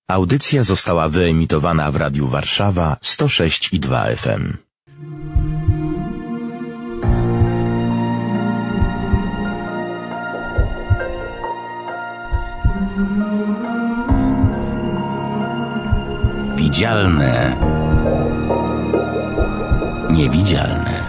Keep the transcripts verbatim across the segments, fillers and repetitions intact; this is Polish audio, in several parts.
Audycja została wyemitowana w Radiu Warszawa sto sześć i dwa F M. Widzialne, niewidzialne.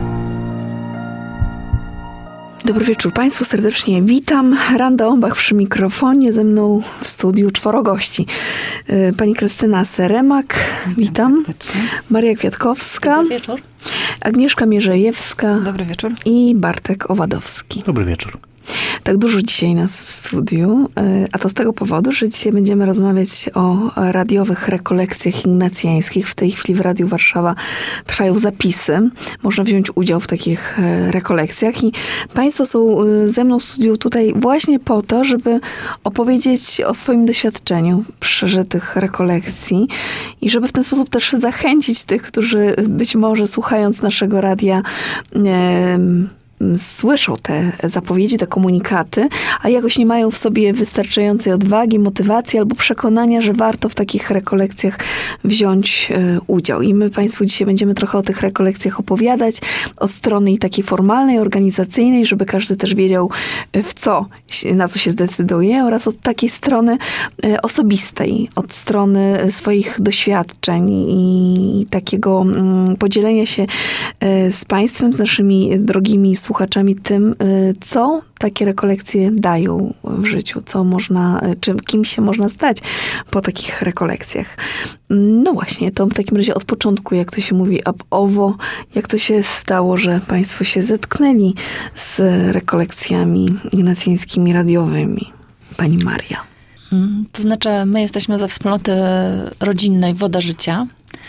Dobry wieczór Państwu, serdecznie witam. Randa Ombach przy mikrofonie, ze mną w studiu czworo gości. Pani Krystyna Seremak, witam. Serdecznie. Maria Kwiatkowska. Dobry wieczór. Agnieszka Mierzejewska. Dobry wieczór. I Bartek Owadowski. Dobry wieczór. Tak dużo dzisiaj nas w studiu, a to z tego powodu, że dzisiaj będziemy rozmawiać o radiowych rekolekcjach ignacjańskich. W tej chwili w Radiu Warszawa trwają zapisy. Można wziąć udział w takich rekolekcjach i Państwo są ze mną w studiu tutaj właśnie po to, żeby opowiedzieć o swoim doświadczeniu przeżytych rekolekcji i żeby w ten sposób też zachęcić tych, którzy być może słuchając naszego radia e, słyszą te zapowiedzi, te komunikaty, a jakoś nie mają w sobie wystarczającej odwagi, motywacji albo przekonania, że warto w takich rekolekcjach wziąć y, udział. I my Państwu dzisiaj będziemy trochę o tych rekolekcjach opowiadać, od strony i takiej formalnej, organizacyjnej, żeby każdy też wiedział, w co, na co się zdecyduje, oraz od takiej strony y, osobistej, od strony swoich doświadczeń i, i takiego y, podzielenia się y, z Państwem, z naszymi drogimi słuchaczami tym, co takie rekolekcje dają w życiu, co można, czym, kim się można stać po takich rekolekcjach. No właśnie, to w takim razie od początku, jak to się mówi, ab owo, jak to się stało, że Państwo się zetknęli z rekolekcjami ignacjańskimi radiowymi. Pani Maria. To znaczy, my jesteśmy ze wspólnoty rodzinnej Woda Życia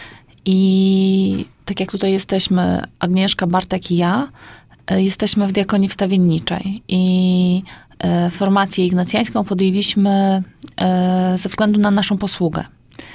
i tak jak tutaj jesteśmy Agnieszka, Bartek i ja, jesteśmy w diakonii wstawienniczej i e, formację ignacjańską podjęliśmy e, ze względu na naszą posługę.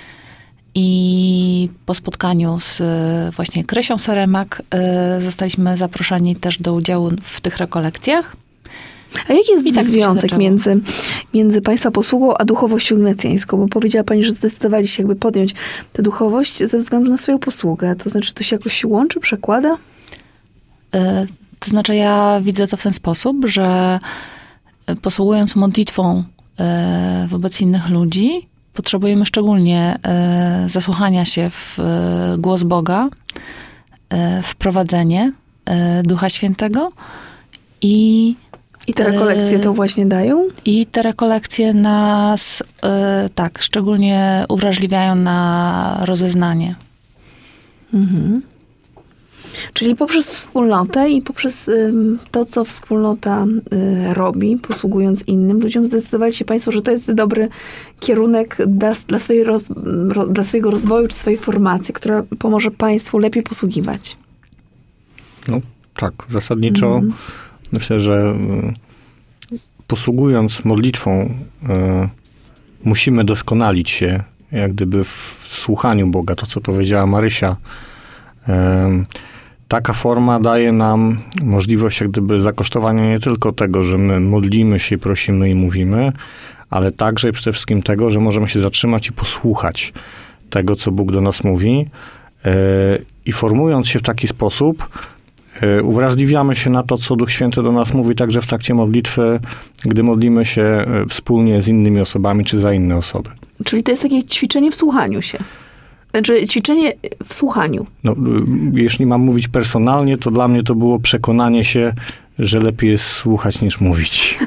I po spotkaniu z e, właśnie Krysią Seremak e, zostaliśmy zaproszeni też do udziału w tych rekolekcjach. A jaki jest tak związek między, między Państwa posługą a duchowością ignacjańską? Bo powiedziała Pani, że zdecydowali się jakby podjąć tę duchowość ze względu na swoją posługę. To znaczy, to się jakoś łączy, przekłada? E, To znaczy, ja widzę to w ten sposób, że posługując modlitwą e, wobec innych ludzi, potrzebujemy szczególnie e, zasłuchania się w e, głos Boga, e, w prowadzenie e, Ducha Świętego i I te rekolekcje to właśnie dają? I te rekolekcje nas e, tak, szczególnie uwrażliwiają na rozeznanie. Mhm. Czyli poprzez wspólnotę i poprzez y, to, co wspólnota y, robi, posługując innym ludziom, zdecydowali się Państwo, że to jest dobry kierunek dla, dla, swojej roz, ro, dla swojego rozwoju czy swojej formacji, która pomoże Państwu lepiej posługiwać. No tak, zasadniczo mm. myślę, że y, posługując modlitwą y, musimy doskonalić się jak gdyby w słuchaniu Boga, to co powiedziała Marysia. Y, Taka forma daje nam możliwość jak gdyby zakosztowania nie tylko tego, że my modlimy się, prosimy i mówimy, ale także i przede wszystkim tego, że możemy się zatrzymać i posłuchać tego, co Bóg do nas mówi. I formując się w taki sposób, uwrażliwiamy się na to, co Duch Święty do nas mówi, także w trakcie modlitwy, gdy modlimy się wspólnie z innymi osobami, czy za inne osoby. Czyli to jest takie ćwiczenie w słuchaniu się. Znaczy ćwiczenie w słuchaniu. No, jeśli mam mówić personalnie, to dla mnie to było przekonanie się, że lepiej jest słuchać niż mówić.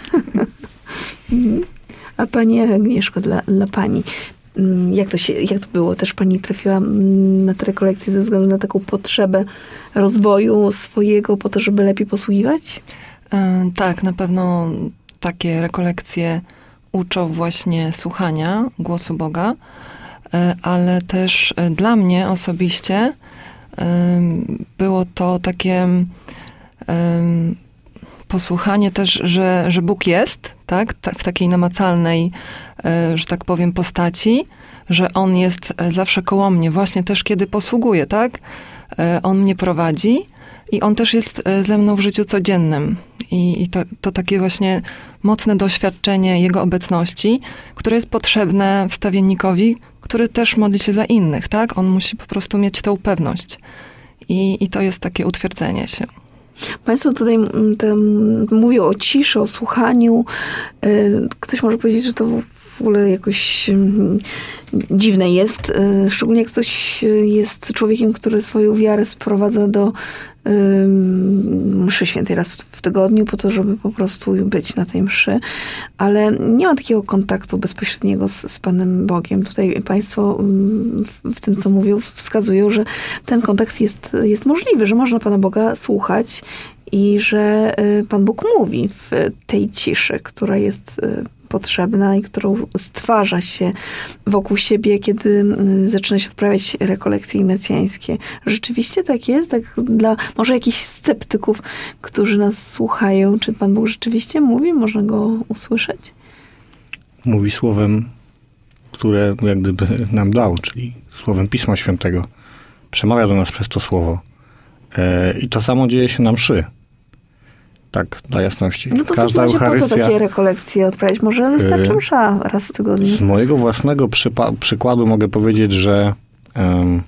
A Pani Agnieszko, dla, dla Pani, jak to się, jak to było? Też Pani trafiła na te rekolekcje ze względu na taką potrzebę rozwoju swojego po to, żeby lepiej posługiwać? Tak, na pewno takie rekolekcje uczą właśnie słuchania głosu Boga, ale też dla mnie osobiście było to takie posłuchanie też, że, że Bóg jest, tak, w takiej namacalnej, że tak powiem, postaci, że On jest zawsze koło mnie, właśnie też kiedy posługuję, tak? On mnie prowadzi i On też jest ze mną w życiu codziennym. I, i to, to takie właśnie mocne doświadczenie Jego obecności, które jest potrzebne wstawiennikowi, który też modli się za innych, tak? On musi po prostu mieć tą pewność. I, i to jest takie utwierdzenie się. Państwo tutaj m, mówią o ciszy, o słuchaniu. Ktoś może powiedzieć, że to w ogóle jakoś m, dziwne jest. Y, szczególnie jak ktoś jest człowiekiem, który swoją wiarę sprowadza do y, mszy świętej raz w, w tygodniu, po to, żeby po prostu być na tej mszy. Ale nie ma takiego kontaktu bezpośredniego z, z Panem Bogiem. Tutaj państwo w, w tym, co mówią, wskazują, że ten kontakt jest, jest możliwy, że można Pana Boga słuchać i że y, Pan Bóg mówi w tej ciszy, która jest y, potrzebna i którą stwarza się wokół siebie, kiedy zaczyna się odprawiać rekolekcje ignacjańskie. Rzeczywiście tak jest? Tak dla może jakichś sceptyków, którzy nas słuchają, czy Pan Bóg rzeczywiście mówi? Można go usłyszeć? Mówi słowem, które jak gdyby nam dał, czyli słowem Pisma Świętego. Przemawia do nas przez to słowo. E, I to samo dzieje się na mszy. Tak, dla jasności. No to Każda w takim razie po co Eucharystia, takie rekolekcje odprawiać? Może wystarczy msza raz w tygodniu. Z mojego własnego przypa- przykładu mogę powiedzieć, że um,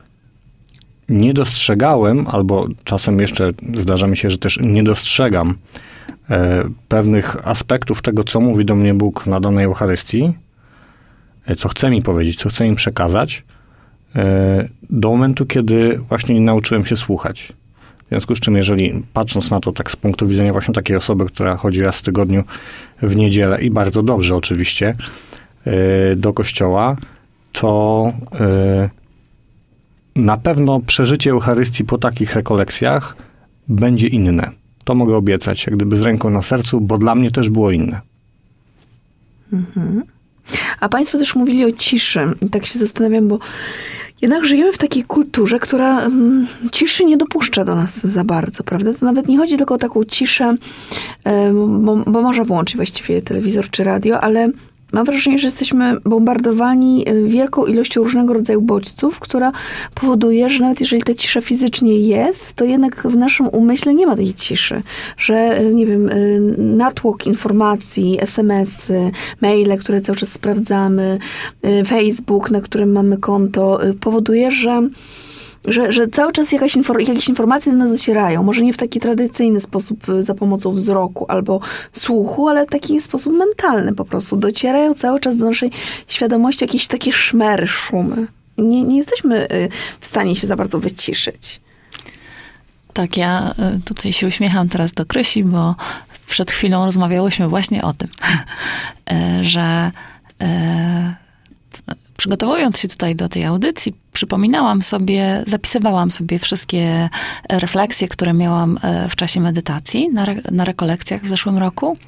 nie dostrzegałem, albo czasem jeszcze zdarza mi się, że też nie dostrzegam e, pewnych aspektów tego, co mówi do mnie Bóg na danej Eucharystii, e, co chce mi powiedzieć, co chce mi przekazać, e, do momentu, kiedy właśnie nie nauczyłem się słuchać. W związku z czym, jeżeli patrząc na to tak z punktu widzenia właśnie takiej osoby, która chodzi raz w tygodniu w niedzielę i bardzo dobrze oczywiście yy, do kościoła, to yy, na pewno przeżycie Eucharystii po takich rekolekcjach będzie inne. To mogę obiecać, jak gdyby z ręką na sercu, bo dla mnie też było inne. Mhm. A państwo też mówili o ciszy. I tak się zastanawiam, bo jednak żyjemy w takiej kulturze, która mm, ciszy nie dopuszcza do nas za bardzo, prawda? To nawet nie chodzi tylko o taką ciszę, y, bo, bo można włączyć właściwie telewizor czy radio, ale mam wrażenie, że jesteśmy bombardowani wielką ilością różnego rodzaju bodźców, która powoduje, że nawet jeżeli ta cisza fizycznie jest, to jednak w naszym umyśle nie ma tej ciszy. Że, nie wiem, natłok informacji, es em esy, maile, które cały czas sprawdzamy, Facebook, na którym mamy konto, powoduje, że Że, że cały czas jakaś infor- jakieś informacje do nas docierają. Może nie w taki tradycyjny sposób za pomocą wzroku albo słuchu, ale w taki sposób mentalny po prostu. Docierają cały czas do naszej świadomości jakieś takie szmery, szumy. Nie, nie jesteśmy w stanie się za bardzo wyciszyć. Tak, ja tutaj się uśmiecham teraz do Krysi, bo przed chwilą rozmawiałyśmy właśnie o tym, że przygotowując się tutaj do tej audycji, przypominałam sobie, zapisywałam sobie wszystkie refleksje, które miałam w czasie medytacji na, re, na rekolekcjach w zeszłym roku.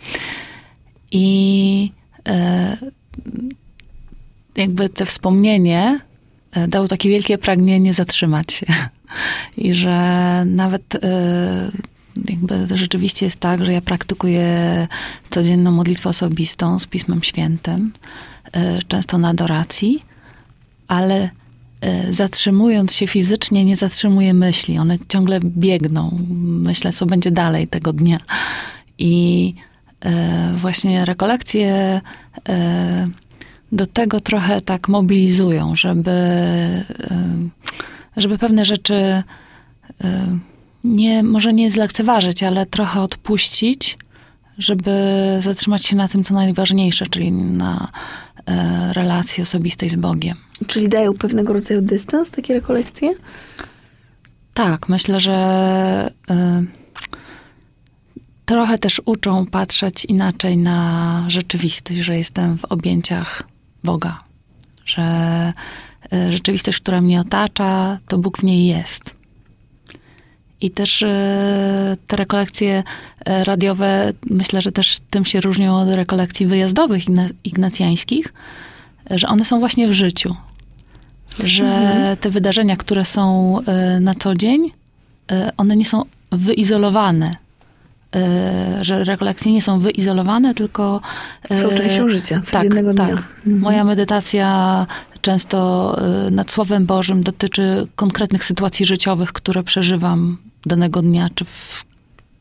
I e, jakby te wspomnienie dało takie wielkie pragnienie zatrzymać się. I że nawet e, jakby rzeczywiście jest tak, że ja praktykuję codzienną modlitwę osobistą z Pismem Świętym, e, często na adoracji, ale zatrzymując się fizycznie, nie zatrzymuję myśli. One ciągle biegną. Myślę, co będzie dalej tego dnia. I e, właśnie rekolekcje e, do tego trochę tak mobilizują, żeby, e, żeby pewne rzeczy e, nie, może nie zlekceważyć, ale trochę odpuścić, żeby zatrzymać się na tym, co najważniejsze, czyli na e, relacji osobistej z Bogiem. Czyli dają pewnego rodzaju dystans, takie rekolekcje? Tak, myślę, że y, trochę też uczą patrzeć inaczej na rzeczywistość, że jestem w objęciach Boga. Że y, rzeczywistość, która mnie otacza, to Bóg w niej jest. I też y, te rekolekcje y, radiowe, myślę, że też tym się różnią od rekolekcji wyjazdowych ignacjańskich, że one są właśnie w życiu. Że mhm. te wydarzenia, które są y, na co dzień, y, one nie są wyizolowane. Y, że rekolekcje nie są wyizolowane, tylko... Y, są częścią życia, codziennego tak, dnia. Tak. Mhm. Moja medytacja często y, nad Słowem Bożym dotyczy konkretnych sytuacji życiowych, które przeżywam danego dnia, czy w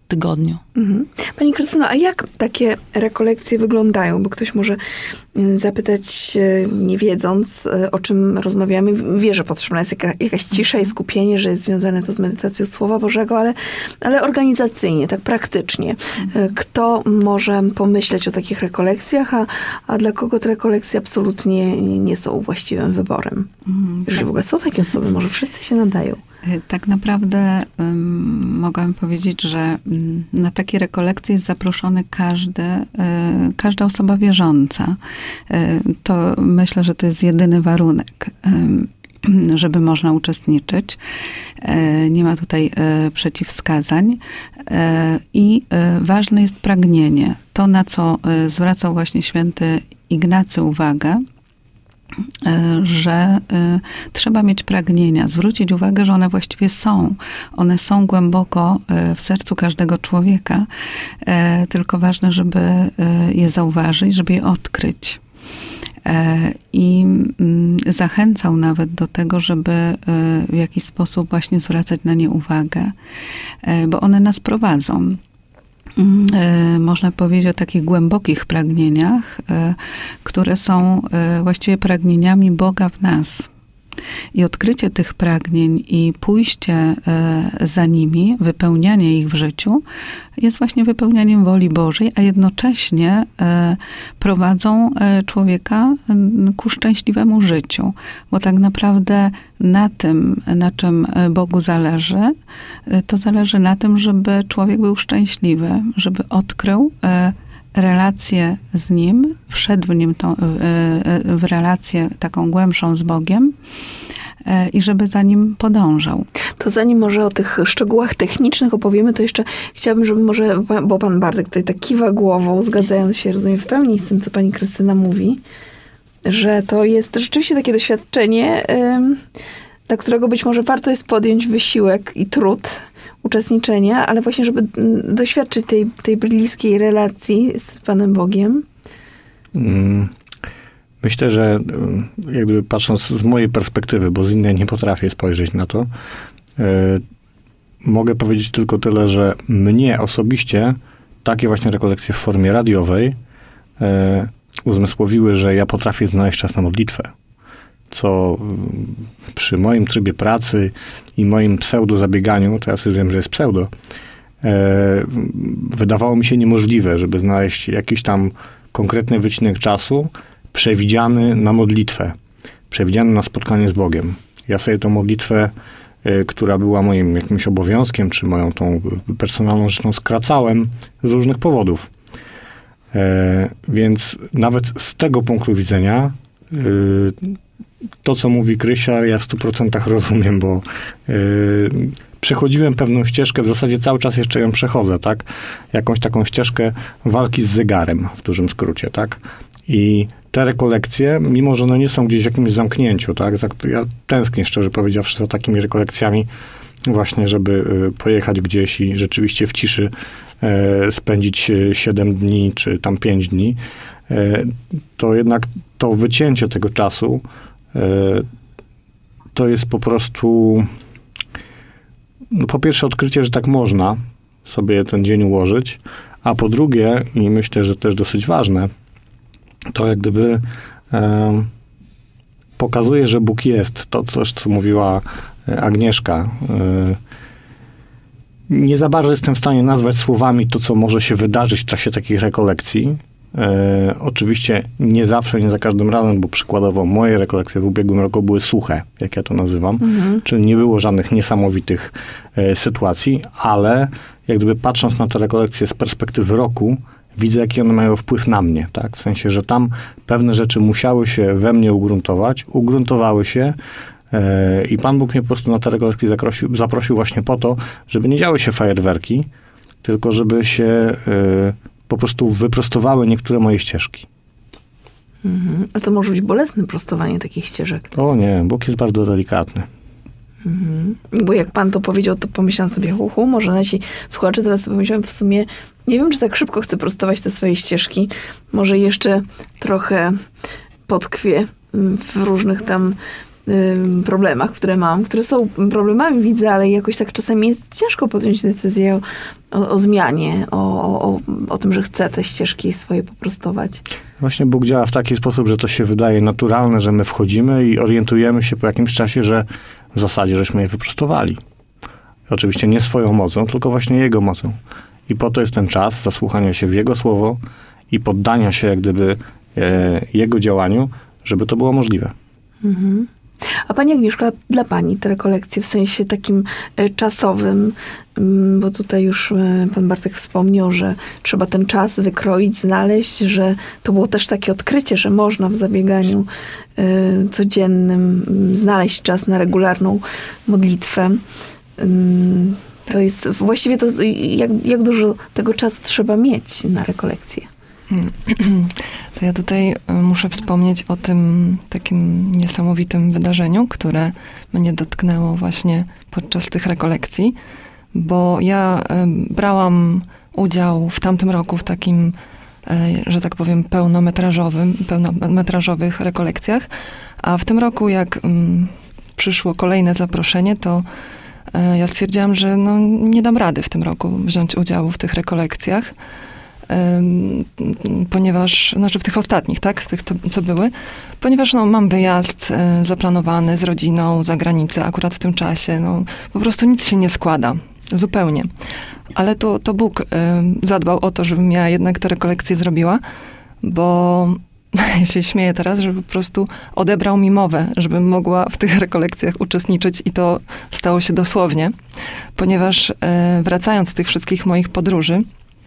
tygodniu. Mhm. Pani Krystyno, a jak takie rekolekcje wyglądają? Bo ktoś może zapytać, nie wiedząc, o czym rozmawiamy, wie, że potrzebna jest jaka, jakaś cisza i skupienie, że jest związane to z medytacją Słowa Bożego, ale, ale organizacyjnie, tak praktycznie. Kto może pomyśleć o takich rekolekcjach, a, a dla kogo te rekolekcje absolutnie nie są właściwym wyborem? Mhm. Jeżeli w ogóle są takie osoby, może wszyscy się nadają. Tak naprawdę um, mogłabym powiedzieć, że um, na takie rekolekcje jest zaproszony każdy, y, każda osoba wierząca. Y, to myślę, że to jest jedyny warunek, y, żeby można uczestniczyć. Y, nie ma tutaj y, przeciwwskazań. Y, I y, ważne jest pragnienie. To, na co y, zwracał właśnie święty Ignacy uwagę, że y, trzeba mieć pragnienia, zwrócić uwagę, że one właściwie są. One są głęboko y, w sercu każdego człowieka, y, tylko ważne, żeby y, je zauważyć, żeby je odkryć. Y, I y, zachęcał nawet do tego, żeby y, w jakiś sposób właśnie zwracać na nie uwagę, y, bo one nas prowadzą. Można powiedzieć o takich głębokich pragnieniach, które są właściwie pragnieniami Boga w nas. I odkrycie tych pragnień i pójście za nimi, wypełnianie ich w życiu jest właśnie wypełnianiem woli Bożej, a jednocześnie prowadzą człowieka ku szczęśliwemu życiu. Bo tak naprawdę na tym, na czym Bogu zależy, to zależy na tym, żeby człowiek był szczęśliwy, żeby odkrył relację z Nim, wszedł w nim tą, w relację taką głębszą z Bogiem i żeby za Nim podążał. To zanim może o tych szczegółach technicznych opowiemy, to jeszcze chciałabym, żeby może, bo pan Bartek tutaj tak kiwa głową, zgadzając się, rozumiem, w pełni z tym, co pani Krystyna mówi, że to jest rzeczywiście takie doświadczenie, dla którego być może warto jest podjąć wysiłek i trud uczestniczenia, ale właśnie, żeby doświadczyć tej, tej bliskiej relacji z Panem Bogiem. Myślę, że jakby patrząc z mojej perspektywy, bo z innej nie potrafię spojrzeć na to, yy, mogę powiedzieć tylko tyle, że mnie osobiście takie właśnie rekolekcje w formie radiowej yy, uzmysłowiły, że ja potrafię znaleźć czas na modlitwę. Co przy moim trybie pracy i moim pseudo-zabieganiu, teraz już wiem, że jest pseudo, e, wydawało mi się niemożliwe, żeby znaleźć jakiś tam konkretny wycinek czasu przewidziany na modlitwę, przewidziany na spotkanie z Bogiem. Ja sobie tą modlitwę, e, która była moim jakimś obowiązkiem, czy moją tą personalną rzeczą, skracałem z różnych powodów. E, więc nawet z tego punktu widzenia e, to, co mówi Krysia, ja w stu procentach rozumiem, bo yy, przechodziłem pewną ścieżkę, w zasadzie cały czas jeszcze ją przechodzę, tak? Jakąś taką ścieżkę walki z zegarem, w dużym skrócie, tak? I te rekolekcje, mimo że one nie są gdzieś w jakimś zamknięciu, tak? Ja tęsknię, szczerze powiedziawszy, za takimi rekolekcjami właśnie, żeby y, pojechać gdzieś i rzeczywiście w ciszy y, spędzić siedem dni, czy tam pięć dni. Y, to jednak to wycięcie tego czasu to jest po prostu no po pierwsze odkrycie, że tak można sobie ten dzień ułożyć, a po drugie, i myślę, że też dosyć ważne, to jak gdyby e, pokazuje, że Bóg jest. To coś, co mówiła Agnieszka. E, nie za bardzo jestem w stanie nazwać słowami to, co może się wydarzyć w czasie takich rekolekcji. E, oczywiście nie zawsze, nie za każdym razem, bo przykładowo moje rekolekcje w ubiegłym roku były suche, jak ja to nazywam, mhm. czyli nie było żadnych niesamowitych e, sytuacji, ale jak gdyby patrząc na te rekolekcje z perspektywy roku, widzę, jaki one mają wpływ na mnie, tak? W sensie, że tam pewne rzeczy musiały się we mnie ugruntować, ugruntowały się e, i Pan Bóg mnie po prostu na te rekolekcje zaprosił, zaprosił właśnie po to, żeby nie działy się fajerwerki, tylko żeby się e, po prostu wyprostowały niektóre moje ścieżki. Mhm. A to może być bolesne prostowanie takich ścieżek. O nie, Bóg jest bardzo delikatny. Mhm. Bo jak pan to powiedział, to pomyślałam sobie, hu, hu, może nasi słuchacze teraz sobie pomyślałem w sumie, nie wiem, czy tak szybko chcę prostować te swoje ścieżki. Może jeszcze trochę potkwie w różnych tam y, problemach, które mam, które są problemami, widzę, ale jakoś tak czasami jest ciężko podjąć decyzję o, o zmianie, o, o, o tym, że chcę te ścieżki swoje poprostować. Właśnie Bóg działa w taki sposób, że to się wydaje naturalne, że my wchodzimy i orientujemy się po jakimś czasie, że w zasadzie żeśmy je wyprostowali. Oczywiście nie swoją mocą, tylko właśnie Jego mocą. I po to jest ten czas zasłuchania się w Jego słowo i poddania się jak gdyby e, Jego działaniu, żeby to było możliwe. Mhm. A Pani Agnieszka, dla Pani te rekolekcje w sensie takim e, czasowym, m, bo tutaj już e, Pan Bartek wspomniał, że trzeba ten czas wykroić, znaleźć, że to było też takie odkrycie, że można w zabieganiu e, codziennym m, znaleźć czas na regularną modlitwę. Ym, to jest, właściwie to jak, jak dużo tego czasu trzeba mieć na rekolekcje? To ja tutaj muszę wspomnieć o tym takim niesamowitym wydarzeniu, które mnie dotknęło właśnie podczas tych rekolekcji, bo ja brałam udział w tamtym roku w takim, że tak powiem, pełnometrażowym, pełnometrażowych rekolekcjach, a w tym roku jak przyszło kolejne zaproszenie, to ja stwierdziłam, że no, nie dam rady w tym roku wziąć udziału w tych rekolekcjach, ponieważ, znaczy w tych ostatnich, tak, w tych, co były, ponieważ no, mam wyjazd zaplanowany z rodziną za granicę akurat w tym czasie, no, po prostu nic się nie składa, zupełnie. Ale to, to Bóg zadbał o to, żebym ja jednak te rekolekcje zrobiła, bo ja się śmieję teraz, że po prostu odebrał mi mowę, żebym mogła w tych rekolekcjach uczestniczyć i to stało się dosłownie, ponieważ wracając z tych wszystkich moich podróży,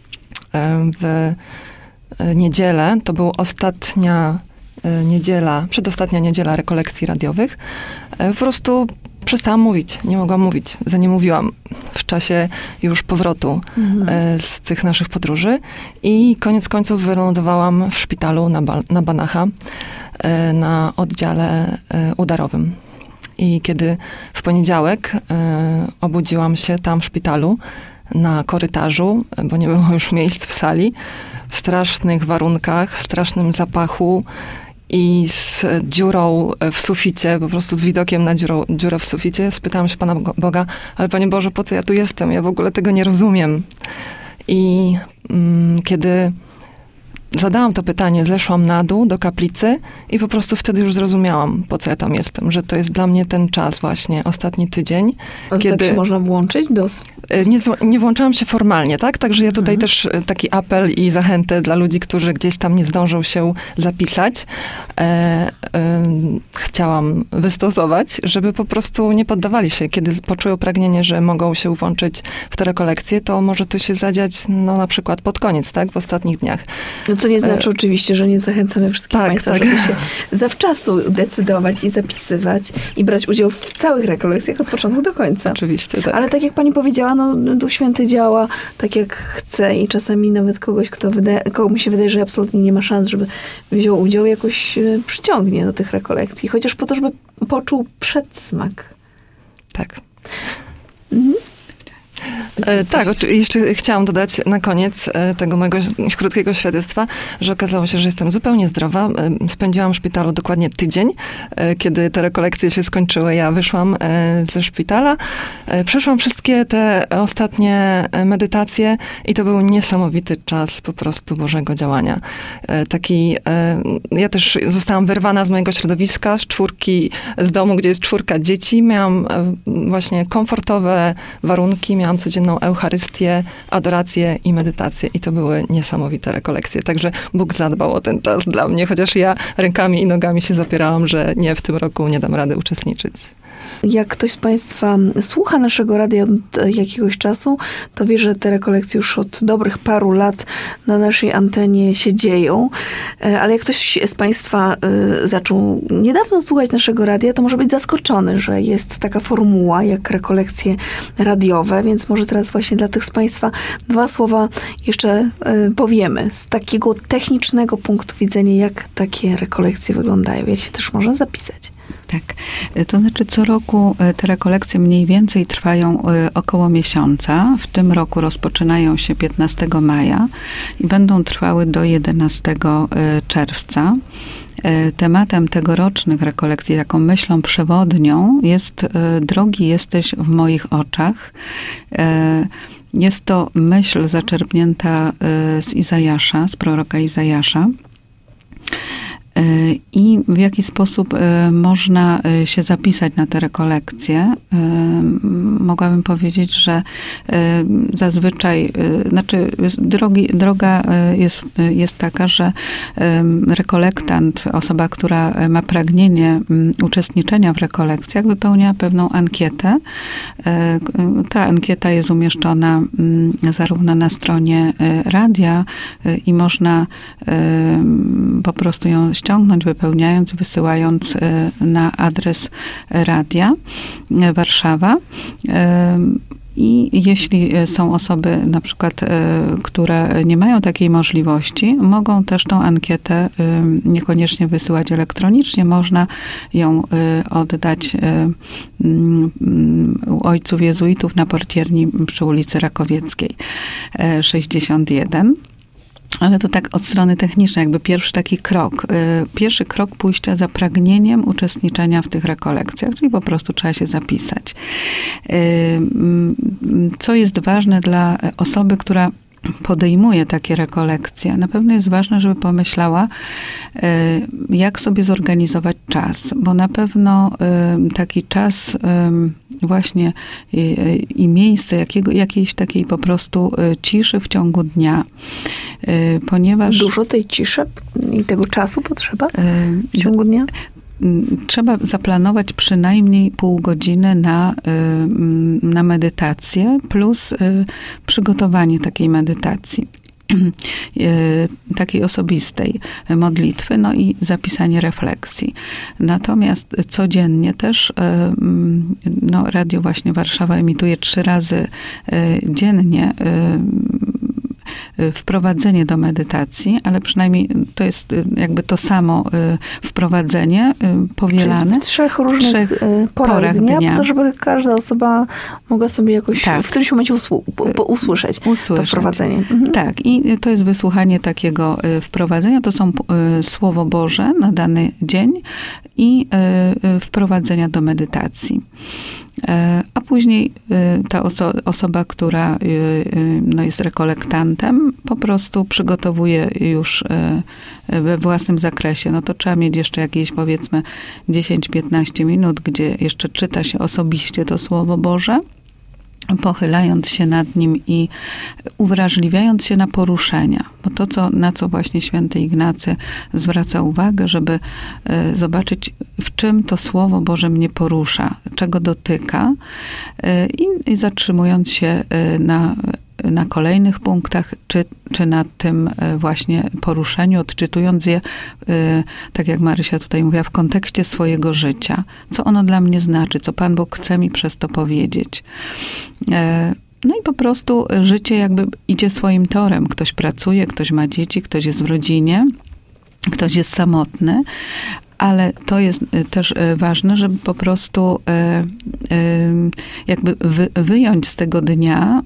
w niedzielę, to była ostatnia niedziela, przedostatnia niedziela rekolekcji radiowych, po prostu przestałam mówić, nie mogłam mówić, za nie mówiłam w czasie już powrotu mhm. z tych naszych podróży i koniec końców wylądowałam w szpitalu na, ba- na Banacha, na oddziale udarowym. I kiedy w poniedziałek obudziłam się tam w szpitalu, na korytarzu, bo nie było już miejsc w sali, w strasznych warunkach, strasznym zapachu i z dziurą w suficie, po prostu z widokiem na dziurą, dziurę w suficie, spytałam się Pana Boga, ale Panie Boże, po co ja tu jestem? Ja w ogóle tego nie rozumiem. I mm, kiedy zadałam to pytanie, zeszłam na dół do kaplicy i po prostu wtedy już zrozumiałam, po co ja tam jestem, że to jest dla mnie ten czas właśnie, ostatni tydzień. A kiedy tak się można włączyć? Do... Nie, nie włączyłam się formalnie, tak? Także ja tutaj mhm. też taki apel i zachętę dla ludzi, którzy gdzieś tam nie zdążą się zapisać, e, e, chciałam wystosować, żeby po prostu nie poddawali się. Kiedy poczują pragnienie, że mogą się włączyć w te rekolekcje, to może to się zadziać, no na przykład pod koniec, tak? W ostatnich dniach. No co nie znaczy e... oczywiście, że nie zachęcamy wszystkich tak, Państwa, tak. żeby się zawczasu decydować i zapisywać i brać udział w całych rekolekcjach od początku do końca. Oczywiście, tak. Ale tak jak pani powiedziała, no Duch Święty działa tak jak chce i czasami nawet kogoś, kto wydaje, kogo mi się wydaje, że absolutnie nie ma szans, żeby wziął udział, jakoś przyciągnie do tych rekolekcji. Chociaż po to, żeby poczuł przedsmak. Tak. Mhm. E, tak, jeszcze chciałam dodać na koniec e, tego mojego krótkiego świadectwa, że okazało się, że jestem zupełnie zdrowa. E, spędziłam w szpitalu dokładnie tydzień, e, kiedy te rekolekcje się skończyły. Ja wyszłam e, ze szpitala, e, przeszłam wszystkie te ostatnie medytacje i to był niesamowity czas po prostu Bożego działania. E, taki, e, ja też zostałam wyrwana z mojego środowiska, z czwórki, z domu, gdzie jest czwórka dzieci. Miałam e, właśnie komfortowe warunki, miałam codzienną Eucharystię, adorację i medytację. I to były niesamowite rekolekcje. Także Bóg zadbał o ten czas dla mnie, chociaż ja rękami i nogami się zapierałam, że nie, w tym roku nie dam rady uczestniczyć. Jak ktoś z Państwa słucha naszego radia od jakiegoś czasu, to wie, że te rekolekcje już od dobrych paru lat na naszej antenie się dzieją. Ale jak ktoś z Państwa zaczął niedawno słuchać naszego radia, to może być zaskoczony, że jest taka formuła jak rekolekcje radiowe, więc może teraz właśnie dla tych z Państwa dwa słowa jeszcze powiemy. Z takiego technicznego punktu widzenia, jak takie rekolekcje wyglądają, jak się też można zapisać. Tak. To znaczy co roku te rekolekcje mniej więcej trwają około miesiąca. W tym roku rozpoczynają się piętnastego maja i będą trwały do jedenastego czerwca. Tematem tegorocznych rekolekcji, taką myślą przewodnią jest Drogi jesteś w moich oczach. Jest to myśl zaczerpnięta z Izajasza, z proroka Izajasza. I w jaki sposób można się zapisać na te rekolekcje? Mogłabym powiedzieć, że zazwyczaj, znaczy drogi, droga jest, jest taka, że rekolektant, osoba, która ma pragnienie uczestniczenia w rekolekcjach, wypełnia pewną ankietę. Ta ankieta jest umieszczona zarówno na stronie radia i można po prostu ją ściągnąć, wypełniając, wysyłając na adres radia Warszawa. I jeśli są osoby, na przykład, które nie mają takiej możliwości, mogą też tą ankietę niekoniecznie wysyłać elektronicznie. Można ją oddać u ojców jezuitów na portierni przy ulicy Rakowieckiej sześćdziesiąt jeden. Ale to tak od strony technicznej, jakby pierwszy taki krok. Pierwszy krok pójścia za pragnieniem uczestniczenia w tych rekolekcjach, czyli po prostu trzeba się zapisać. Co jest ważne dla osoby, która podejmuje takie rekolekcje, na pewno jest ważne, żeby pomyślała, jak sobie zorganizować czas, bo na pewno taki czas właśnie i, i miejsce jakiego, jakiejś takiej po prostu ciszy w ciągu dnia, ponieważ... Dużo tej ciszy i tego czasu potrzeba w ciągu dnia? Trzeba zaplanować przynajmniej pół godziny na, na medytację plus przygotowanie takiej medytacji, takiej osobistej modlitwy, no i zapisanie refleksji. Natomiast codziennie też no, Radio właśnie Warszawa emituje trzy razy dziennie wprowadzenie do medytacji, ale przynajmniej to jest jakby to samo wprowadzenie powielane. Czyli w trzech różnych trzech porach, porach dnia, dnia, po to, żeby każda osoba mogła sobie jakoś tak. w którymś momencie usłu- usłyszeć, usłyszeć to wprowadzenie. Mhm. Tak, i to jest wysłuchanie takiego wprowadzenia. To są Słowo Boże na dany dzień i wprowadzenia do medytacji. A później ta oso- osoba, która no, jest rekolektantem, po prostu przygotowuje już we własnym zakresie. No to trzeba mieć jeszcze jakieś, powiedzmy, dziesięć do piętnastu minut, gdzie jeszcze czyta się osobiście to Słowo Boże, pochylając się nad nim i uwrażliwiając się na poruszenia. Bo to, co, na co właśnie święty Ignacy zwraca uwagę, żeby y, zobaczyć, w czym to Słowo Boże mnie porusza, czego dotyka y, i, i zatrzymując się y, na na kolejnych punktach, czy, czy na tym właśnie poruszeniu, odczytując je, tak jak Marysia tutaj mówiła, w kontekście swojego życia. Co ono dla mnie znaczy, co Pan Bóg chce mi przez to powiedzieć. No i po prostu życie jakby idzie swoim torem. Ktoś pracuje, ktoś ma dzieci, ktoś jest w rodzinie, ktoś jest samotny, ale to jest też ważne, żeby po prostu jakby wyjąć z tego dnia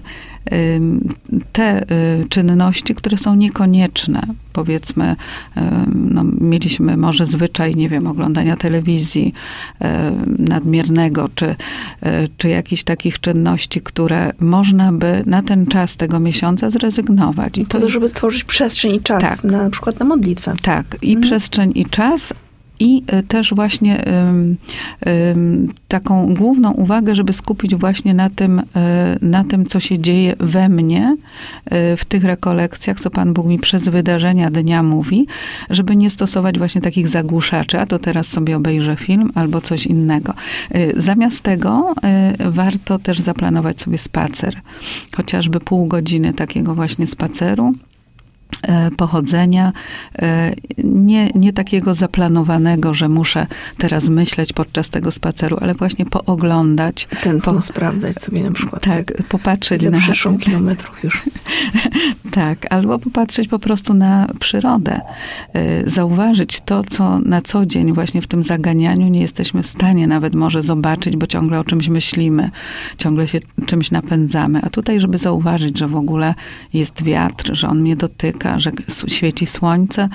te czynności, które są niekonieczne. Powiedzmy, no, mieliśmy może zwyczaj, nie wiem, oglądania telewizji nadmiernego, czy, czy jakichś takich czynności, które można by na ten czas tego miesiąca zrezygnować. I po to, żeby stworzyć przestrzeń i czas, tak, na, na przykład na modlitwę. Tak, i mhm. przestrzeń i czas, i też właśnie um, um, taką główną uwagę, żeby skupić właśnie na tym, na tym, co się dzieje we mnie w tych rekolekcjach, co Pan Bóg mi przez wydarzenia dnia mówi, żeby nie stosować właśnie takich zagłuszaczy, a to teraz sobie obejrzę film albo coś innego. Zamiast tego warto też zaplanować sobie spacer. Chociażby pół godziny takiego właśnie spaceru, pochodzenia, nie, nie takiego zaplanowanego, że muszę teraz myśleć podczas tego spaceru, ale właśnie pooglądać. Tętno po, sprawdzać sobie na przykład. Tak, tak popatrzeć ile na... przeszło kilometrów już. Tak, albo popatrzeć po prostu na przyrodę. Zauważyć to, co na co dzień właśnie w tym zaganianiu nie jesteśmy w stanie nawet może zobaczyć, bo ciągle o czymś myślimy, ciągle się czymś napędzamy. A tutaj, żeby zauważyć, że w ogóle jest wiatr, że on mnie dotyka, dotyka, że świeci słońce,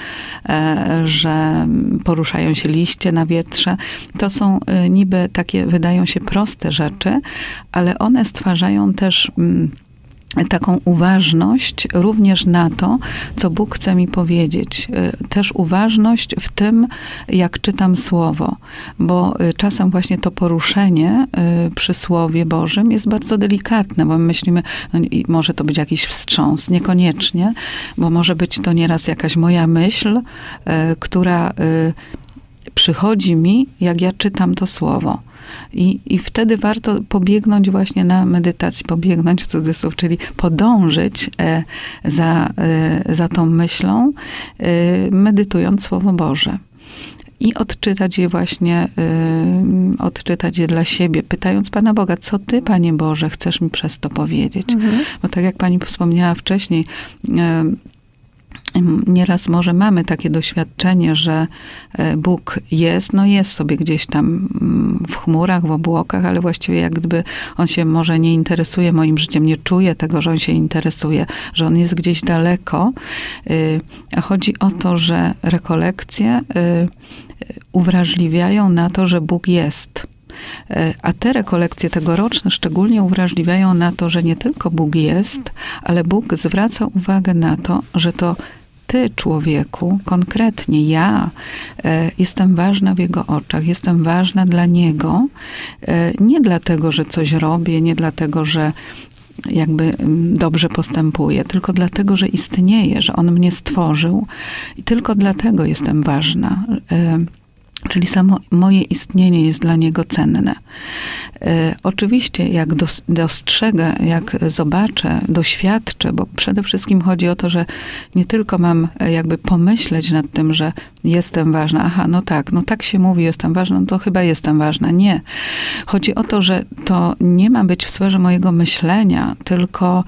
że poruszają się liście na wietrze. To są niby takie, wydają się proste rzeczy, ale one stwarzają też taką uważność również na to, co Bóg chce mi powiedzieć. Też uważność w tym, jak czytam Słowo, bo czasem właśnie to poruszenie przy Słowie Bożym jest bardzo delikatne, bo my myślimy, no, może to być jakiś wstrząs, niekoniecznie, bo może być to nieraz jakaś moja myśl, która przychodzi mi, jak ja czytam to Słowo. I, I wtedy warto pobiegnąć właśnie na medytacji, pobiegnąć w cudzysłów, czyli podążyć e, za, e, za tą myślą, e, medytując Słowo Boże. I odczytać je właśnie, y, odczytać je dla siebie, pytając Pana Boga, co Ty, Panie Boże, chcesz mi przez to powiedzieć? Mhm. Bo tak jak Pani wspomniała wcześniej, y, nieraz może mamy takie doświadczenie, że Bóg jest, no jest sobie gdzieś tam w chmurach, w obłokach, ale właściwie jak gdyby On się może nie interesuje moim życiem, nie czuje tego, że On się interesuje, że On jest gdzieś daleko. A chodzi o to, że rekolekcje uwrażliwiają na to, że Bóg jest. A te rekolekcje tegoroczne szczególnie uwrażliwiają na to, że nie tylko Bóg jest, ale Bóg zwraca uwagę na to, że to Ty, człowieku, konkretnie ja, e, jestem ważna w Jego oczach, jestem ważna dla Niego, e, nie dlatego, że coś robię, nie dlatego, że jakby dobrze postępuję, tylko dlatego, że istnieję, że On mnie stworzył i tylko dlatego jestem ważna. E, Czyli samo moje istnienie jest dla Niego cenne. E, oczywiście, jak dos, dostrzegę, jak zobaczę, doświadczę, bo przede wszystkim chodzi o to, że nie tylko mam jakby pomyśleć nad tym, że jestem ważna. Aha, no tak, no tak się mówi, jestem ważna, no to chyba jestem ważna. Nie. Chodzi o to, że to nie ma być w sferze mojego myślenia, tylko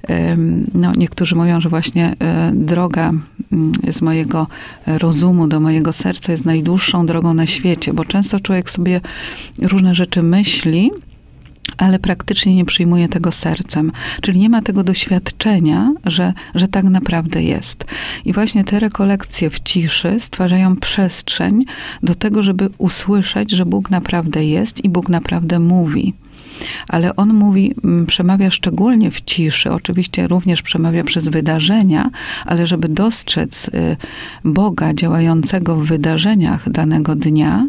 no, niektórzy mówią, że właśnie droga z mojego rozumu do mojego serca jest najdłuższą drogą na świecie, bo często człowiek sobie różne rzeczy myśli, ale praktycznie nie przyjmuje tego sercem. Czyli nie ma tego doświadczenia, że, że tak naprawdę jest. I właśnie te rekolekcje w ciszy stwarzają przestrzeń do tego, żeby usłyszeć, że Bóg naprawdę jest i Bóg naprawdę mówi. Ale On mówi, przemawia szczególnie w ciszy, oczywiście również przemawia przez wydarzenia, ale żeby dostrzec Boga działającego w wydarzeniach danego dnia,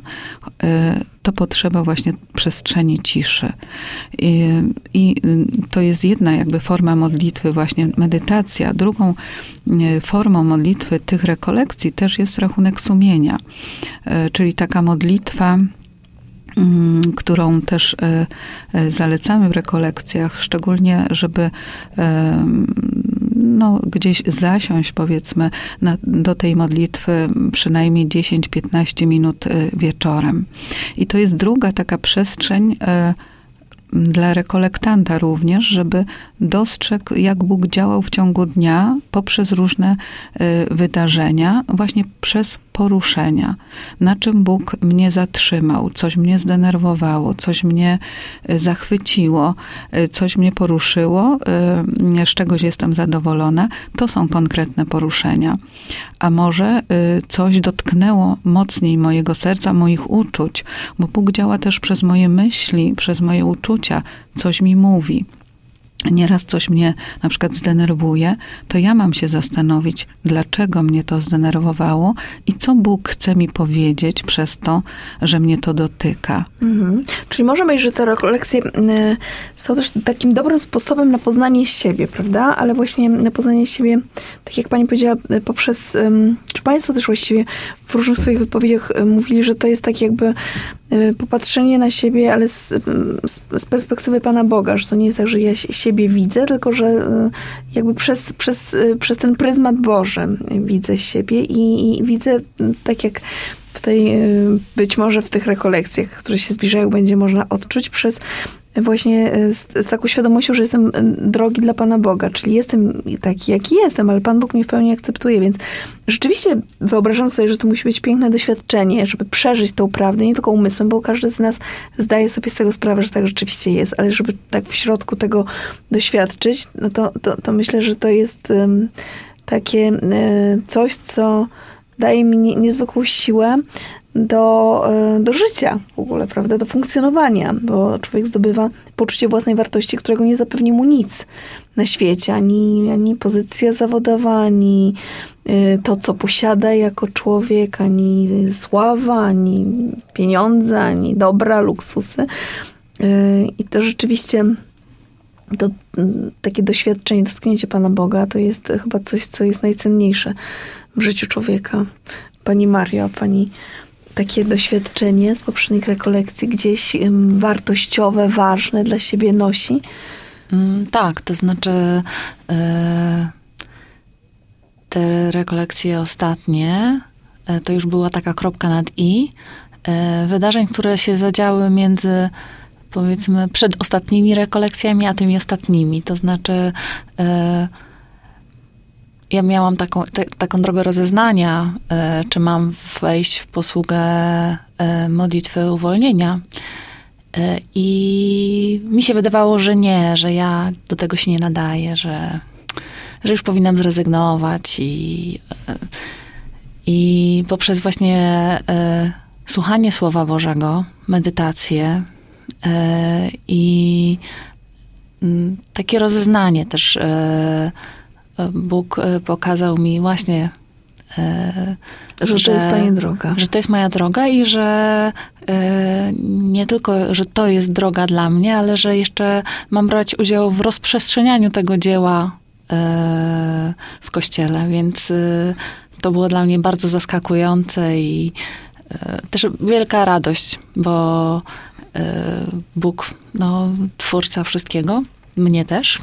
to potrzeba właśnie przestrzeni ciszy. I, I to jest jedna jakby forma modlitwy, właśnie medytacja. Drugą formą modlitwy tych rekolekcji też jest rachunek sumienia, czyli taka modlitwa, którą też zalecamy w rekolekcjach, szczególnie, żeby no, gdzieś zasiąść, powiedzmy, na, do tej modlitwy przynajmniej dziesięć piętnaście minut wieczorem. I to jest druga taka przestrzeń dla rekolektanta również, żeby dostrzegł, jak Bóg działał w ciągu dnia poprzez różne wydarzenia, właśnie przez poruszenia. Na czym Bóg mnie zatrzymał, coś mnie zdenerwowało, coś mnie zachwyciło, coś mnie poruszyło, z czegoś jestem zadowolona. To są konkretne poruszenia. A może coś dotknęło mocniej mojego serca, moich uczuć, bo Bóg działa też przez moje myśli, przez moje uczucia, coś mi mówi. Nieraz coś mnie na przykład zdenerwuje, to ja mam się zastanowić, dlaczego mnie to zdenerwowało i co Bóg chce mi powiedzieć przez to, że mnie to dotyka. Mhm. Czyli może być, że te rekolekcje są też takim dobrym sposobem na poznanie siebie, prawda? Ale właśnie na poznanie siebie, tak jak pani powiedziała, poprzez, czy państwo też właściwie w różnych swoich wypowiedziach mówili, że to jest tak jakby popatrzenie na siebie, ale z, z, z perspektywy Pana Boga, że to nie jest tak, że ja siebie widzę, tylko że jakby przez, przez, przez ten pryzmat Boży widzę siebie i, i widzę tak jak w tej, być może w tych rekolekcjach, które się zbliżają, będzie można odczuć przez właśnie z, z taką świadomością, że jestem drogi dla Pana Boga, czyli jestem taki, jaki jestem, ale Pan Bóg mnie w pełni akceptuje, więc rzeczywiście wyobrażam sobie, że to musi być piękne doświadczenie, żeby przeżyć tą prawdę, nie tylko umysłem, bo każdy z nas zdaje sobie z tego sprawę, że tak rzeczywiście jest, ale żeby tak w środku tego doświadczyć, no to, to, to myślę, że to jest um, takie coś, co daje mi niezwykłą siłę do, do życia w ogóle, prawda, do funkcjonowania, bo człowiek zdobywa poczucie własnej wartości, którego nie zapewni mu nic na świecie, ani, ani pozycja zawodowa, ani to, co posiada jako człowiek, ani sława, ani pieniądze, ani dobra, luksusy. I to rzeczywiście to takie doświadczenie, dotknięcie Pana Boga, to jest chyba coś, co jest najcenniejsze w życiu człowieka. Pani Mario, Pani takie doświadczenie z poprzednich rekolekcji gdzieś wartościowe, ważne dla siebie nosi? Mm, tak, to znaczy e, te rekolekcje ostatnie, e, to już była taka kropka nad i, e, wydarzeń, które się zadziały między, powiedzmy, przed ostatnimi rekolekcjami, a tymi ostatnimi. To znaczy e, ja miałam taką, te, taką drogę rozeznania, e, czy mam wejść w posługę e, modlitwy uwolnienia. E, I mi się wydawało, że nie, że ja do tego się nie nadaję, że, że już powinnam zrezygnować. I, e, i poprzez właśnie e, słuchanie Słowa Bożego, medytację e, i m, takie rozeznanie też e, Bóg pokazał mi właśnie, e, że, że to jest Pani droga. Że to jest moja droga i że e, nie tylko, że to jest droga dla mnie, ale że jeszcze mam brać udział w rozprzestrzenianiu tego dzieła e, w Kościele. Więc e, to było dla mnie bardzo zaskakujące i e, też wielka radość, bo e, Bóg, no, twórca wszystkiego, mnie też,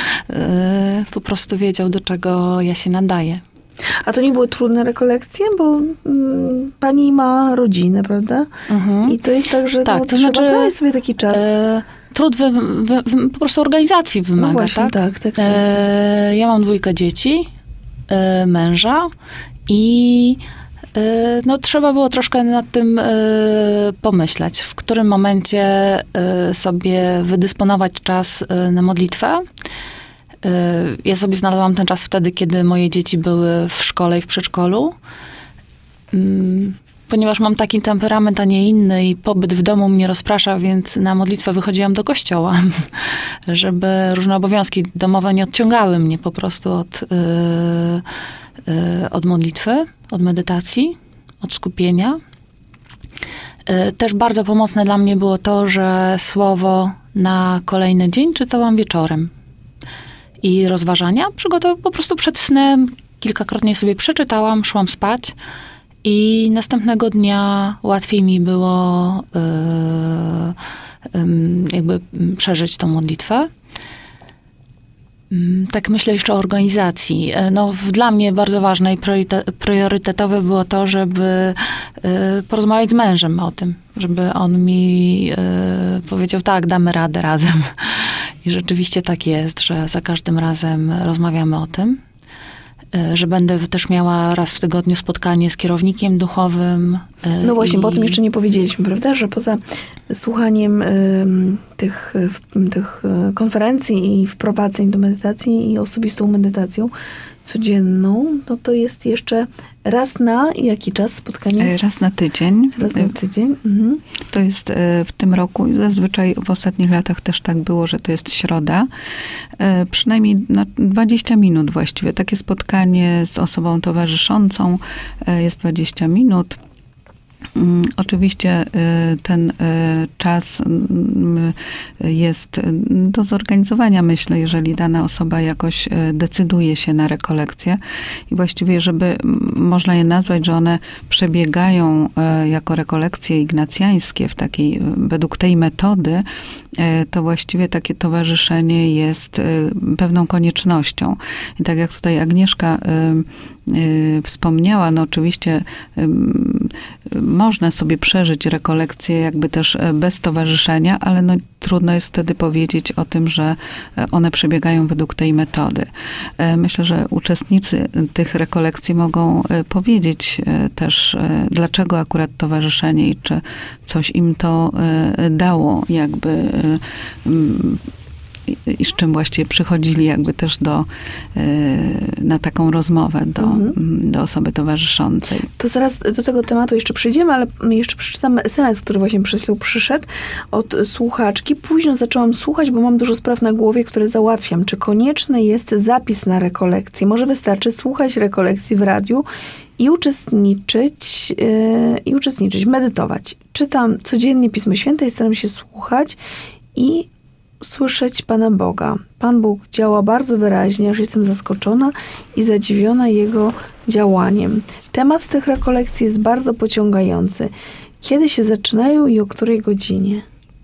po prostu wiedział, do czego ja się nadaję. A to nie były trudne rekolekcje? Bo mm, pani ma rodzinę, prawda? Mhm. I to jest tak, że tak, no, to trzeba znaczy, znaleźć sobie taki czas. E, trud wy, wy, wy, po prostu organizacji wymaga, no właśnie, tak? tak, tak, tak, tak. E, ja mam dwójkę dzieci, e, męża i no, trzeba było troszkę nad tym y, pomyśleć, w którym momencie y, sobie wydysponować czas y, na modlitwę. Y, ja sobie znalazłam ten czas wtedy, kiedy moje dzieci były w szkole i w przedszkolu. Y, ponieważ mam taki temperament, a nie inny i pobyt w domu mnie rozprasza, więc na modlitwę wychodziłam do kościoła, żeby różne obowiązki domowe nie odciągały mnie po prostu od... Y, od modlitwy, od medytacji, od skupienia. Też bardzo pomocne dla mnie było to, że słowo na kolejny dzień czytałam wieczorem. I rozważania przygotow- po prostu przed snem kilkakrotnie sobie przeczytałam, szłam spać i następnego dnia łatwiej mi było yy, yy, jakby przeżyć tą modlitwę. Tak myślę jeszcze o organizacji. No, dla mnie bardzo ważne i priorytetowe było to, żeby porozmawiać z mężem o tym, żeby on mi powiedział, tak, damy radę razem. I rzeczywiście tak jest, że za każdym razem rozmawiamy o tym, że będę też miała raz w tygodniu spotkanie z kierownikiem duchowym. No właśnie, i... bo o tym jeszcze nie powiedzieliśmy, prawda? Że poza słuchaniem y, tych, y, tych konferencji i wprowadzeń do medytacji i osobistą medytacją codzienną, no to jest jeszcze raz na jaki czas spotkanie? Z... Raz na tydzień. Raz na tydzień. Mhm. To jest w tym roku, zazwyczaj w ostatnich latach też tak było, że to jest środa. Przynajmniej na dwadzieścia minut właściwie. Takie spotkanie z osobą towarzyszącą jest dwadzieścia minut. Oczywiście ten czas jest do zorganizowania, myślę, jeżeli dana osoba jakoś decyduje się na rekolekcje. I właściwie, żeby można je nazwać, że one przebiegają jako rekolekcje ignacjańskie w takiej, według tej metody, to właściwie takie towarzyszenie jest pewną koniecznością. I tak jak tutaj Agnieszka wspomniała, no oczywiście można sobie przeżyć rekolekcje jakby też bez towarzyszenia, ale no trudno jest wtedy powiedzieć o tym, że one przebiegają według tej metody. Myślę, że uczestnicy tych rekolekcji mogą powiedzieć też, dlaczego akurat towarzyszenie i czy coś im to dało jakby i z czym właściwie przychodzili jakby też do, na taką rozmowę do, mhm. do osoby towarzyszącej. To zaraz do tego tematu jeszcze przejdziemy, ale jeszcze przeczytam es em es, który właśnie przed chwilą przyszedł od słuchaczki. Późno zaczęłam słuchać, bo mam dużo spraw na głowie, które załatwiam. Czy konieczny jest zapis na rekolekcję? Może wystarczy słuchać rekolekcji w radiu i uczestniczyć, yy, i uczestniczyć, medytować. Czytam codziennie Pismo Święte i staram się słuchać i słyszeć Pana Boga. Pan Bóg działa bardzo wyraźnie, aż jestem zaskoczona i zadziwiona Jego działaniem. Temat tych rekolekcji jest bardzo pociągający. Kiedy się zaczynają i o której godzinie?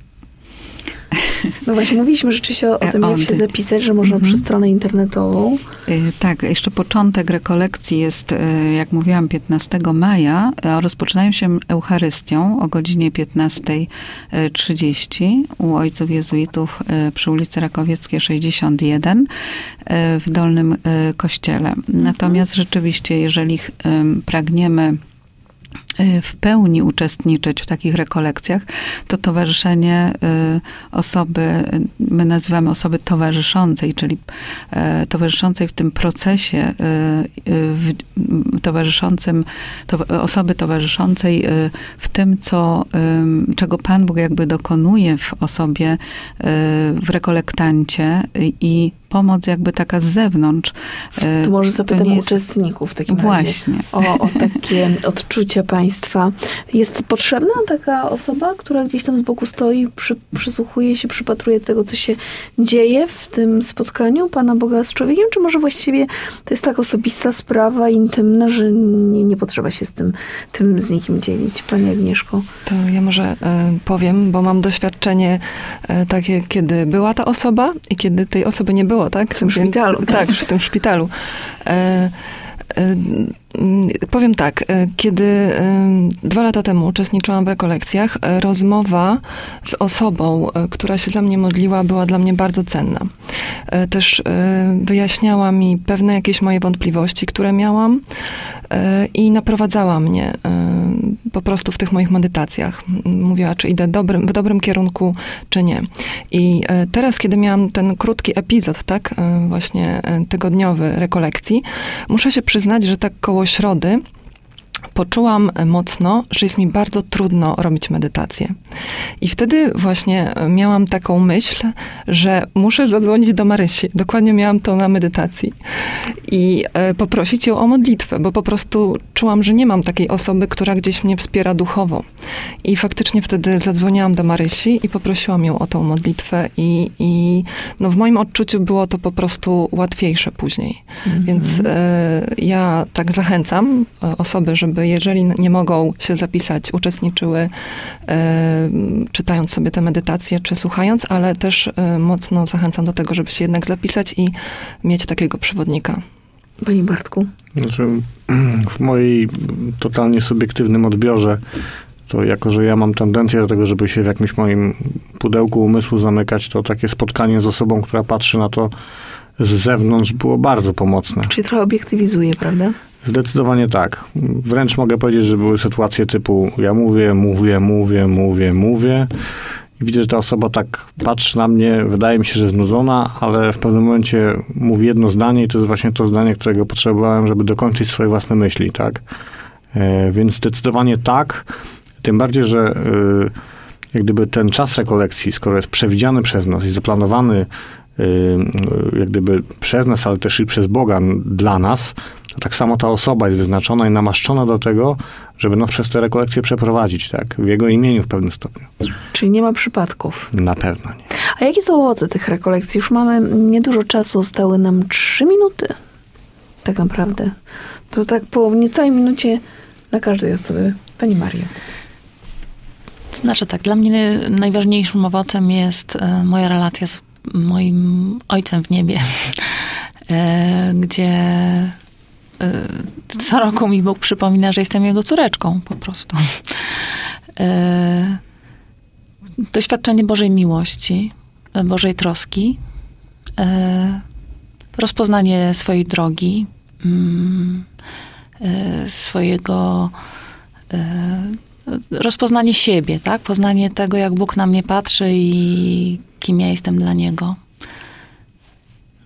No właśnie, mówiliśmy rzeczywiście o, o tym, jak się zapisać, że można mhm. przez stronę internetową. Tak, jeszcze początek rekolekcji jest, jak mówiłam, piętnastego maja. Rozpoczynają się Eucharystią o godzinie piętnasta trzydzieści u ojców jezuitów przy ulicy Rakowieckiej sześćdziesiąt jeden w Dolnym Kościele. Mhm. Natomiast rzeczywiście, jeżeli pragniemy w pełni uczestniczyć w takich rekolekcjach, to towarzyszenie osoby, my nazywamy osoby towarzyszącej, czyli towarzyszącej w tym procesie, towarzyszącym, to, osoby towarzyszącej w tym, co, czego Pan Bóg jakby dokonuje w osobie, w rekolektancie i pomoc jakby taka z zewnątrz. To może zapytam to jest... uczestników w takim Właśnie. razie o, o takie odczucia państwa. Jest potrzebna taka osoba, która gdzieś tam z boku stoi, przy, przysłuchuje się, przypatruje tego, co się dzieje w tym spotkaniu Pana Boga z człowiekiem, czy może właściwie to jest tak osobista sprawa, intymna, że nie, nie potrzeba się z tym, tym z nikim dzielić? Pani Agnieszko. To ja może y, powiem, bo mam doświadczenie y, takie, kiedy była ta osoba i kiedy tej osoby nie było. Tak? W tym Więc, szpitalu. Tak, w tym szpitalu. E, e, powiem tak, kiedy e, dwa lata temu uczestniczyłam w rekolekcjach, e, rozmowa z osobą, e, która się za mnie modliła, była dla mnie bardzo cenna. E, też e, wyjaśniała mi pewne jakieś moje wątpliwości, które miałam e, i naprowadzała mnie e, po prostu w tych moich medytacjach. Mówiła, czy idę dobrym, w dobrym kierunku, czy nie. I e, teraz, kiedy miałam ten krótki epizod, tak, e, właśnie e, tygodniowy rekolekcji, muszę się przyznać, że tak koło środy poczułam mocno, że jest mi bardzo trudno robić medytację. I wtedy właśnie miałam taką myśl, że muszę zadzwonić do Marysi. Dokładnie miałam to na medytacji. I e, poprosić ją o modlitwę, bo po prostu czułam, że nie mam takiej osoby, która gdzieś mnie wspiera duchowo. I faktycznie wtedy zadzwoniłam do Marysi i poprosiłam ją o tą modlitwę i, i no w moim odczuciu było to po prostu łatwiejsze później. Mhm. Więc e, ja tak zachęcam osoby, żeby jeżeli nie mogą się zapisać, uczestniczyły e, czytając sobie te medytacje, czy słuchając, ale też e, mocno zachęcam do tego, żeby się jednak zapisać i mieć takiego przewodnika. Panie Bartku? Znaczy, w mojej totalnie subiektywnym odbiorze, to jako, że ja mam tendencję do tego, żeby się w jakimś moim pudełku umysłu zamykać, to takie spotkanie z osobą, która patrzy na to z zewnątrz, było bardzo pomocne. Czyli trochę obiektywizuje, prawda? Zdecydowanie tak. Wręcz mogę powiedzieć, że były sytuacje typu ja mówię, mówię, mówię, mówię, mówię i widzę, że ta osoba tak patrzy na mnie, wydaje mi się, że znudzona, ale w pewnym momencie mówi jedno zdanie i to jest właśnie to zdanie, którego potrzebowałem, żeby dokończyć swoje własne myśli, tak? E, więc zdecydowanie tak. Tym bardziej, że e, jak gdyby ten czas rekolekcji, skoro jest przewidziany przez nas i zaplanowany jak gdyby przez nas, ale też i przez Boga dla nas, to tak samo ta osoba jest wyznaczona i namaszczona do tego, żeby nas przez te rekolekcje przeprowadzić, tak? W Jego imieniu w pewnym stopniu. Czyli nie ma przypadków. Na pewno nie. A jakie są owoce tych rekolekcji? Już mamy niedużo czasu, zostały nam trzy minuty. Tak naprawdę. To tak po niecałej minucie dla każdej osoby. Pani Mario. Znaczy tak, dla mnie najważniejszym owocem jest moja relacja z moim ojcem w niebie, gdzie co roku mi Bóg przypomina, że jestem jego córeczką po prostu. Doświadczenie Bożej miłości, Bożej troski, rozpoznanie swojej drogi, swojego rozpoznanie siebie, tak? Poznanie tego, jak Bóg na mnie patrzy i kim ja jestem dla Niego.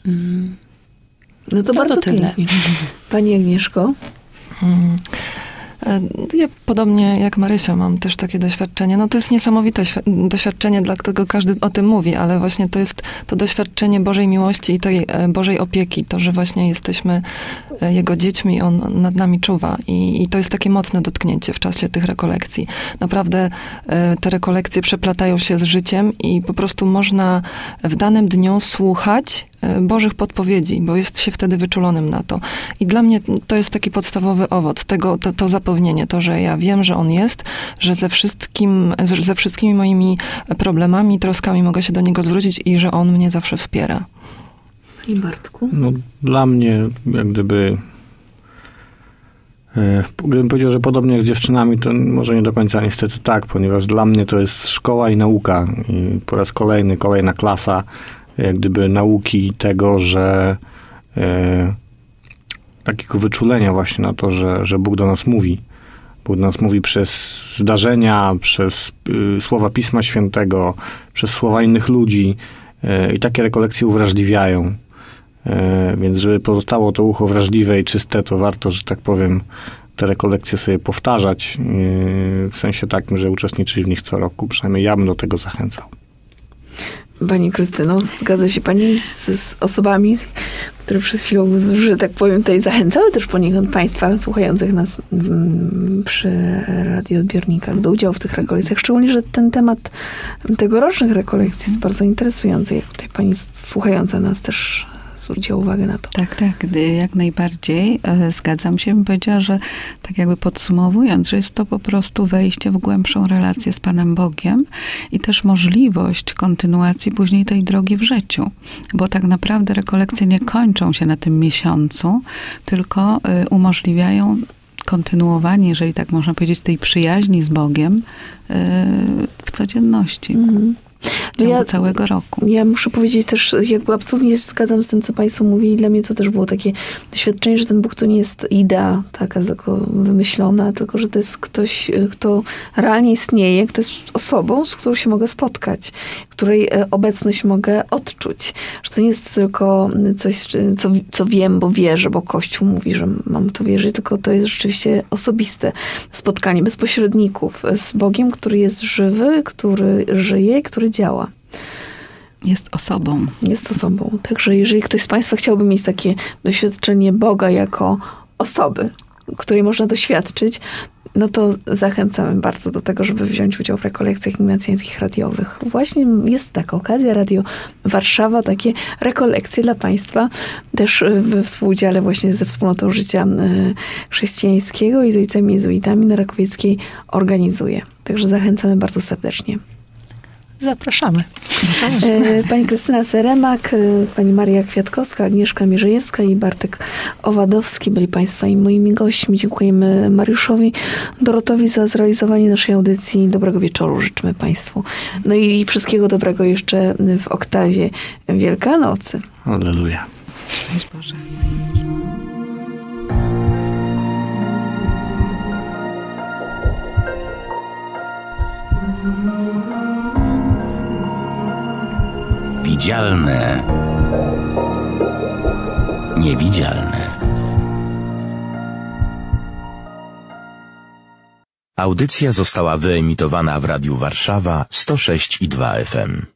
Mm. No to To bardzo to tyle. pięknie. Pani Agnieszko? Mm. Ja podobnie jak Marysia mam też takie doświadczenie. No to jest niesamowite świ- doświadczenie, dlatego każdy o tym mówi, ale właśnie to jest to doświadczenie Bożej miłości i tej e, Bożej opieki. To, że właśnie jesteśmy e, Jego dziećmi, On nad nami czuwa. I, i to jest takie mocne dotknięcie w czasie tych rekolekcji. Naprawdę e, te rekolekcje przeplatają się z życiem i po prostu można w danym dniu słuchać Bożych podpowiedzi, bo jest się wtedy wyczulonym na to. I dla mnie to jest taki podstawowy owoc tego, to, to zapewnienie, to, że ja wiem, że On jest, że ze wszystkim, ze wszystkimi moimi problemami, troskami mogę się do Niego zwrócić i że On mnie zawsze wspiera. Panie Bartku? No, dla mnie jak gdyby e, gdybym powiedział, że podobnie jak z dziewczynami, to może nie do końca niestety tak, ponieważ dla mnie to jest szkoła i nauka. I po raz kolejny, kolejna klasa jak gdyby nauki tego, że e, takiego wyczulenia właśnie na to, że, że Bóg do nas mówi. Bóg do nas mówi przez zdarzenia, przez y, słowa Pisma Świętego, przez słowa innych ludzi y, i takie rekolekcje uwrażliwiają. Y, więc żeby pozostało to ucho wrażliwe i czyste, to warto, że tak powiem, te rekolekcje sobie powtarzać, y, w sensie takim, że uczestniczyć w nich co roku. Przynajmniej ja bym do tego zachęcał. Pani Krystyno, zgadza się pani z, z osobami, które przed chwilą, że tak powiem, tutaj zachęcały też poniekąd państwa słuchających nas mm, przy radioodbiornikach do udziału w tych rekolekcjach. Szczególnie, że ten temat tegorocznych rekolekcji jest bardzo interesujący. Jak tutaj pani słuchająca nas też zwróciła uwagę na to. Tak, tak, jak najbardziej. Zgadzam się. Bym powiedziała, że tak jakby podsumowując, że jest to po prostu wejście w głębszą relację z Panem Bogiem i też możliwość kontynuacji później tej drogi w życiu. Bo tak naprawdę rekolekcje nie kończą się na tym miesiącu, tylko umożliwiają kontynuowanie, jeżeli tak można powiedzieć, tej przyjaźni z Bogiem w codzienności. Mhm. W ciągu ja, całego roku. Ja muszę powiedzieć też, jakby absolutnie się zgadzam z tym, co państwo mówili. Dla mnie to też było takie doświadczenie, że ten Bóg to nie jest idea taka tylko wymyślona, tylko że to jest ktoś, kto realnie istnieje, kto jest osobą, z którą się mogę spotkać, której obecność mogę odczuć. Że to nie jest tylko coś, co, co wiem, bo wierzę, bo Kościół mówi, że mam to wierzyć, tylko to jest rzeczywiście osobiste spotkanie, bez pośredników z Bogiem, który jest żywy, który żyje, który działa. Jest osobą. Jest osobą. Także jeżeli ktoś z państwa chciałby mieć takie doświadczenie Boga jako osoby, której można doświadczyć, no to zachęcamy bardzo do tego, żeby wziąć udział w rekolekcjach ignacjańskich radiowych. Właśnie jest taka okazja, Radio Warszawa, takie rekolekcje dla państwa, też we współudziale właśnie ze Wspólnotą Życia Chrześcijańskiego i z ojcami jezuitami na Rakowieckiej organizuje. Także zachęcamy bardzo serdecznie. Zapraszamy. Pani Krystyna Seremak, pani Maria Kwiatkowska, Agnieszka Mierzejewska i Bartek Owadowski byli państwa i moimi gośćmi. Dziękujemy Mariuszowi Dorotowi za zrealizowanie naszej audycji. Dobrego wieczoru życzymy państwu. No i wszystkiego dobrego jeszcze w oktawie Wielkanocy. Alleluja. Szczęść Boże. Widzialne, niewidzialne. Audycja została wyemitowana w Radiu Warszawa sto sześć i dwa F M.